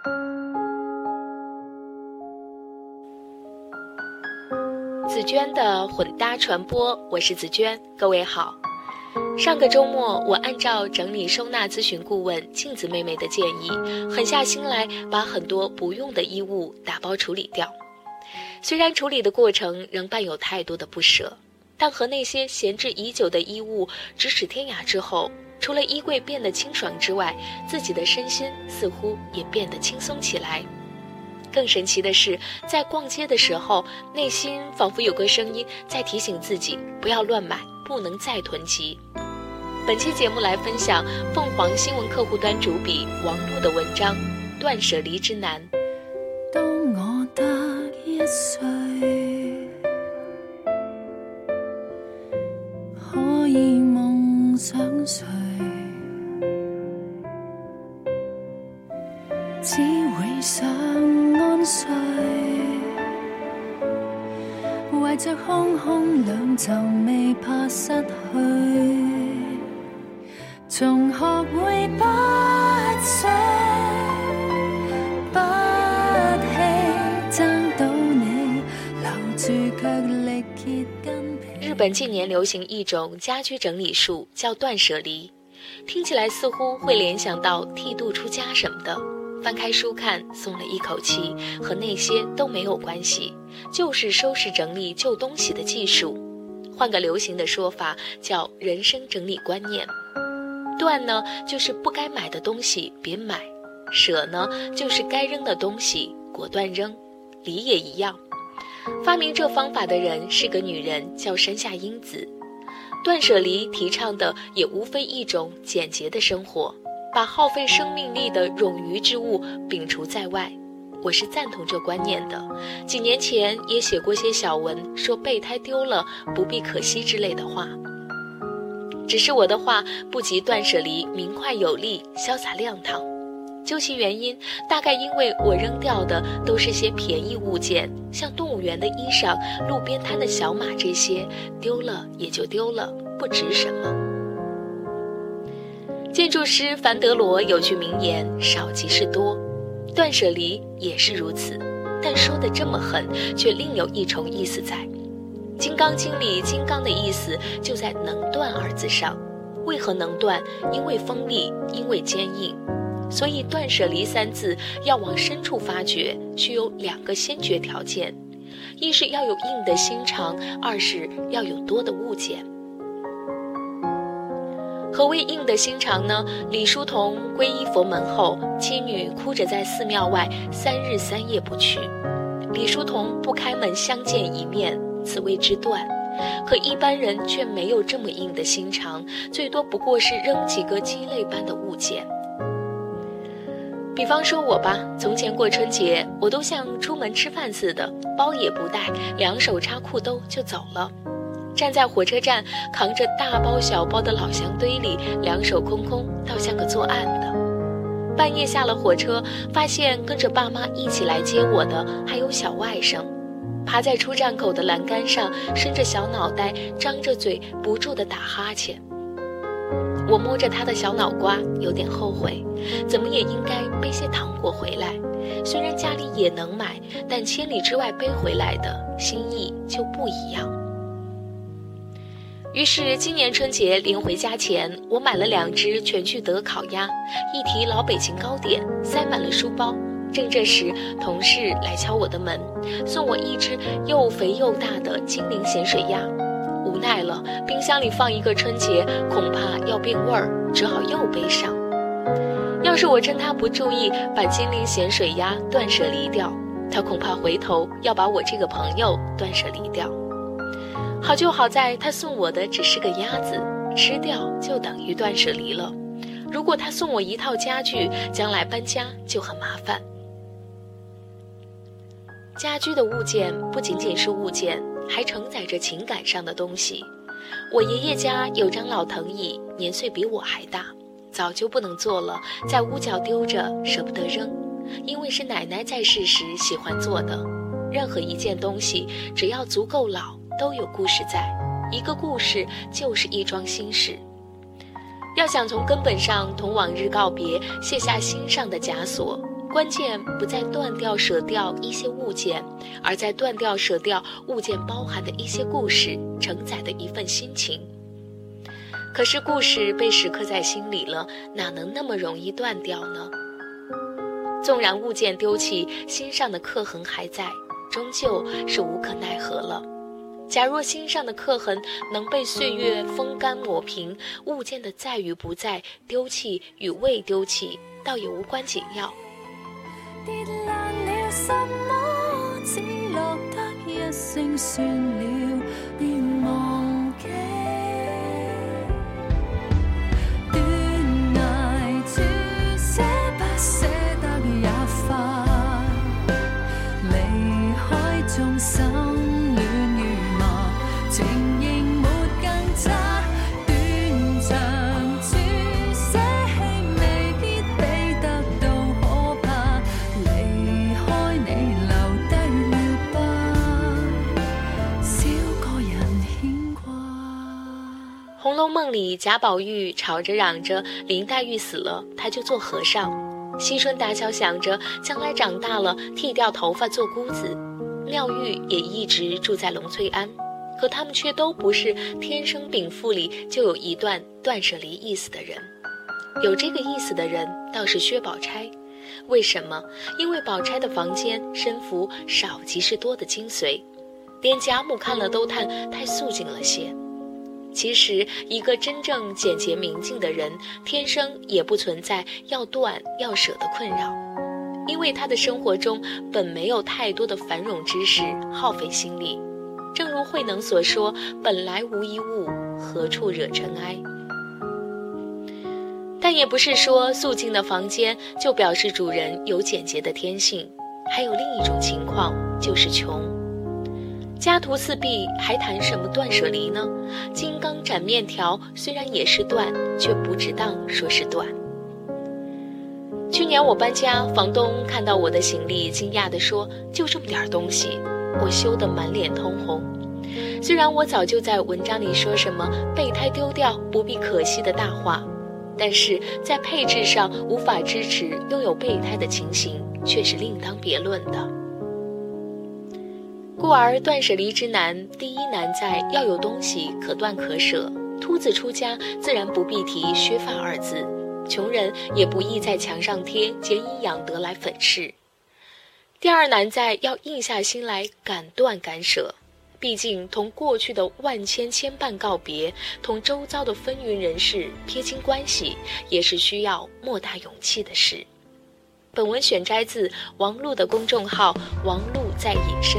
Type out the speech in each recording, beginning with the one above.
紫娟的混搭传播，我是紫娟，各位好。上个周末，我按照整理收纳咨询顾问镜子妹妹的建议，狠下心来把很多不用的衣物打包处理掉。虽然处理的过程仍伴有太多的不舍，但和那些闲置已久的衣物咫尺天涯之后，除了衣柜变得清爽之外，自己的身心似乎也变得轻松起来。更神奇的是，在逛街的时候，内心仿佛有个声音在提醒自己不要乱买，不能再囤积。本期节目来分享凤凰新闻客户端主笔王璐的文章《断舍离之难》。 当我得1歲，可以夢想誰，只會想安睡，懷着空空兩袖未怕失去，從學會不捨不棄，爭到你留住卻力竭筋疲。 日本近年流行一種家居整理術，叫斷捨離，聽起來似乎會聯想到剃度出家什麼的。翻開書看，鬆了一口氣，和那些都沒有關係，就是收拾整理舊東西的技術。換個流行的說法，叫人生整理觀念。斷呢，就是不該買的東西別買；捨呢，就是該扔的東西果斷扔。離也一樣。發明這方法的人是個女人，叫山下英子。斷捨離提倡的也無非一種簡潔的生活，把耗費生命力的冗餘之物摒除在外。我是贊同這觀念的，幾年前也寫過些小文，說備胎丟了不必可惜之類的話。只是我的話不及斷捨離明快有力，瀟灑亮堂。究其原因，大概因為我扔掉的都是些便宜物件，像動物園的衣裳、路邊攤的小馬這些，丟了也就丟了，不值什麼。建築師凡德羅有句名言，少即是多，斷捨離也是如此，但說得這麼狠，卻另有一重意思在。金剛經裡金剛的意思就在能斷二字上。為何能斷？因為鋒利，因為堅硬。所以斷捨離三字要往深處發掘，需有2個先決條件：一是要有硬的心腸，二是要有多的物件。何謂硬的心腸呢？李叔同皈依佛門後，妻女哭着在寺廟外3日3夜不去。李叔同不開門相見一面，此謂之斷。可一般人卻沒有這麼硬的心腸，最多不過是扔幾個雞肋般的物件。比方說我吧，從前過春節，我都像出門吃飯似的，包也不帶，2手插褲兜就走了。站在火車站，扛着大包小包的老箱堆裡，2手空空，倒像個作案的。半夜下了火車，發現跟着爸媽一起來接我的還有小外甥，爬在出站口的欄杆上，伸着小腦袋，張着嘴，不住地打哈欠。我摸着他的小腦瓜，有點後悔，怎麼也應該背些糖果回來。雖然家裡也能買，但千里之外背回來的心意就不一樣。於是今年春節臨回家前，我買了2隻全聚德烤鴨，1提老北京糕點，塞滿了書包。正這時，同事來敲我的門，送我1隻又肥又大的金陵鹹水鴨。無奈了，冰箱裡放一個春節，恐怕要變味兒，只好又背上。要是我趁他不注意，把金陵鹹水鴨斷捨離掉，他恐怕回頭要把我這個朋友斷捨離掉。好就好在他送我的只是個鴨子，吃掉就等於斷捨離了。如果他送我一套家具，將來搬家就很麻煩。家居的物件不僅僅是物件，還承載着情感上的東西。我爺爺家有張老藤椅，年歲比我還大，早就不能坐了，在屋角丟着，捨不得扔，因為是奶奶在世時喜歡做的。任何一件東西，只要足夠老，都有故事在，一個故事就是一樁心事。要想從根本上同往日告別，卸下心上的枷鎖， 关键不在断掉舍掉一些物件，而在断掉舍掉物件包含的一些故事，承载的一份心情。可是故事被时刻在心里了，哪能那么容易断掉呢？纵然物件丢弃，心上的刻痕还在，终究是无可奈何了。假若心上的刻痕能被岁月风干抹平，物件的在与不在，丢棄與未丟棄，倒也無關緊要。 跌爛了什麼，只落得一聲算了，別忘記。斷崖處捨不捨得也快，離開眾生。 《红楼梦》里贾宝玉吵着嚷着林黛玉死了他就做和尚，惜春打小想着将来长大了剃掉头发做姑子，妙玉也一直住在龙翠庵，可他们却都不是天生禀赋里就有一段断舍离意思的人。有这个意思的人倒是薛宝钗。为什么？因为宝钗的房间身幅少即是多的精髓，连贾母看了都叹太素净了些。其实一个真正简洁明净的人，天生也不存在要断要舍的困扰，因为他的生活中本没有太多的繁荣之事耗费心力。正如慧能所说，本来无一物，何处惹尘埃。但也不是说素净的房间就表示主人有简洁的天性，还有另一种情况，就是穷。家徒四壁还谈什么断舍离呢？金刚斩面条虽然也是断，却不值当说是断。去年我搬家，房东看到我的行李，惊讶地说：“就这么点东西。”我羞得满脸通红。虽然我早就在文章里说什么备胎丢掉不必可惜的大话，但是在配置上无法支持拥有备胎的情形，却是另当别论的。故而断舍离之难，第一难在要有东西可断可舍。秃子出家自然不必提削发二字，穷人也不易在墙上贴俭以养德来粉饰。第二难在要硬下心来敢断敢舍，毕竟同过去的万千牵绊告别，同周遭的纷纭人事撇清关系，也是需要莫大勇气的事。本文选摘自王璐的公众号王璐在隐身。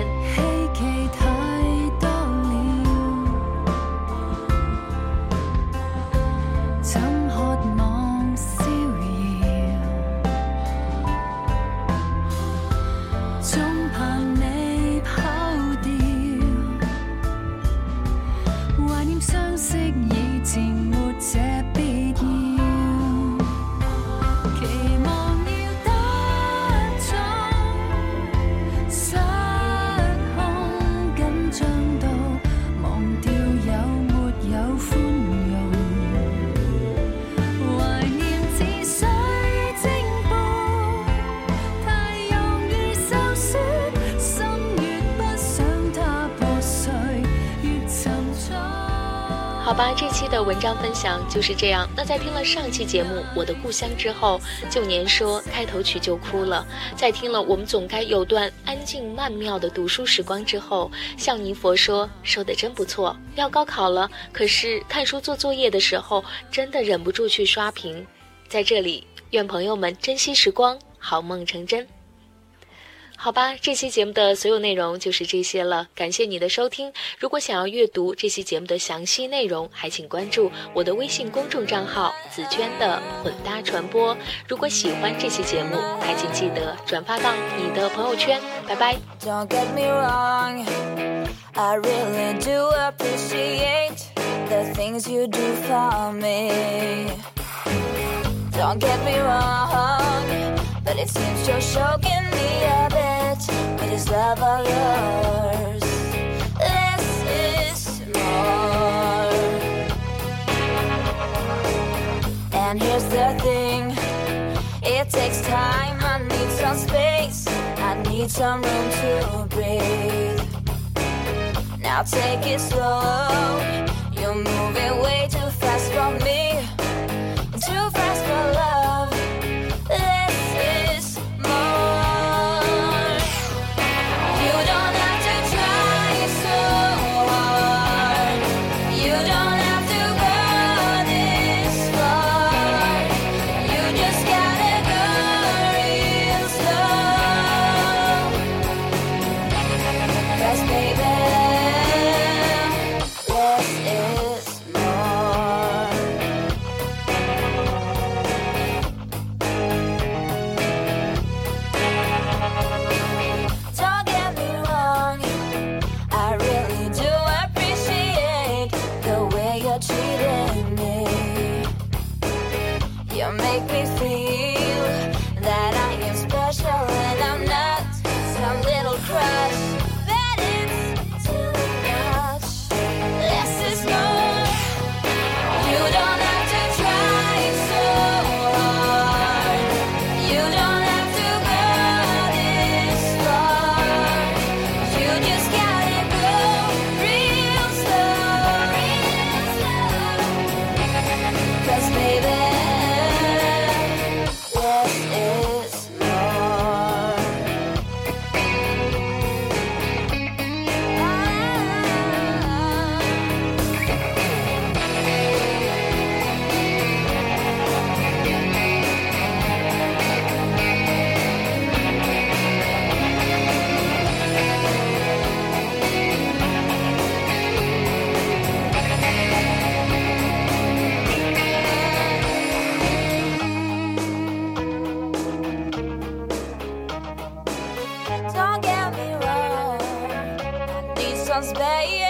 好吧，这期的文章分享就是这样。那在听了上期节目《我的故乡》之后，旧年说开头曲就哭了。在听了我们总该有段安静曼妙的读书时光之后，向尼佛说得真不错。要高考了，可是看书做作业的时候，真的忍不住去刷屏。在这里，愿朋友们珍惜时光，好梦成真。好吧，这期节目的所有内容就是这些了，感谢你的收听。如果想要阅读这期节目的详细内容，还请关注我的微信公众账号紫娟的混搭传播。如果喜欢这期节目，还请记得转发到你的朋友圈。拜拜。 Don't get me wrong, I really do appreciate the things you do for me. Don't get me wrong, but it seems you're choking me a bit with this love of yours. Less is more. And here's the thing, it takes time, I need some need some room to breathe. Now take it slow. You're moving way too fast for me, too fast for love. This is more. You don't have to try so hard. You don't have to go this far. You just gotta go real slow. 'Cause baby, less is more. Don't get me wrong, I really do appreciate the way you're treating me. You make me feel that I am special and I'm not some little crush. That it's too much. Less is more. You don't have to try so hard. You don't have to go this far. You just gotta go real slow. 'Cause baby, less is more. Don't get me wrong, I need some space.